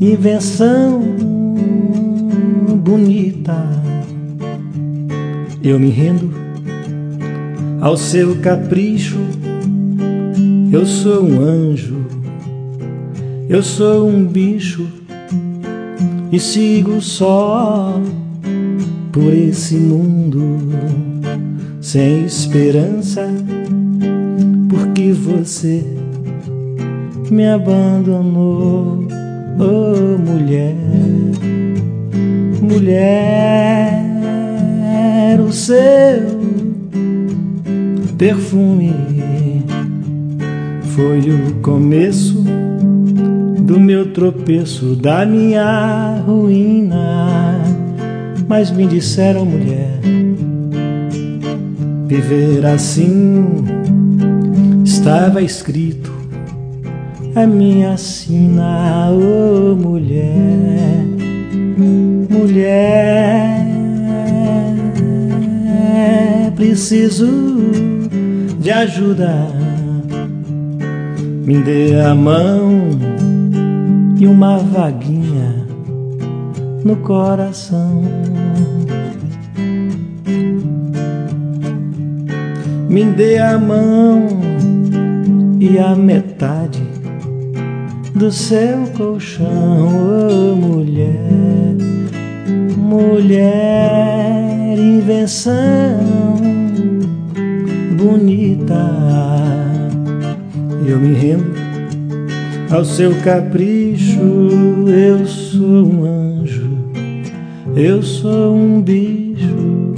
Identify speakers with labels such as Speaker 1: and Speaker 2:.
Speaker 1: invenção bonita. Eu me rendo ao seu capricho. Eu sou um anjo, eu sou um bicho e sigo só por esse mundo sem esperança, porque você me abandonou. Oh, mulher, mulher, o seu perfume foi o começo do meu tropeço, da minha ruína. Mas me disseram, mulher, viver assim estava escrito, a minha sina. Oh, mulher, mulher, preciso de ajuda. Me dê a mão e uma vaguinha no coração. Me dê a mão e a metade do seu colchão. Oh, mulher, mulher, invenção bonita. Eu me rendo ao seu capricho. Eu sou um anjo, eu sou um bicho